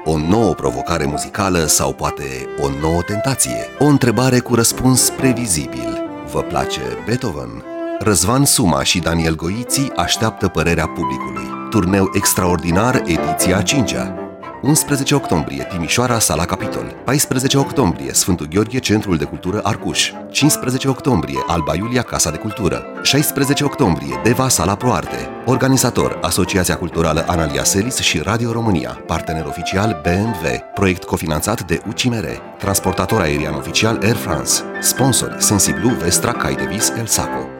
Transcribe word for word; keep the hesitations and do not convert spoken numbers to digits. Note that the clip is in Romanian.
O nouă provocare muzicală sau poate o nouă tentație? O întrebare cu răspuns previzibil. Vă place Beethoven? Răzvan Suma și Daniel Goiții așteaptă părerea publicului. Turneu extraordinar, ediția a cincea. unsprezece octombrie, Timișoara, Sala Capitol. paisprezece octombrie, Sfântul Gheorghe, Centrul de Cultură Arcuș. cincisprezece octombrie, Alba Iulia, Casa de Cultură. șaisprezece octombrie, Deva, Sala Proarte. Organizator, Asociația Culturală Analia Selis și Radio România. Partener oficial B M W. Proiect cofinanțat de U C I M R. Transportator aerian oficial Air France. Sponsori, Sensiblu, Vestra, Cai Davis, El Saco.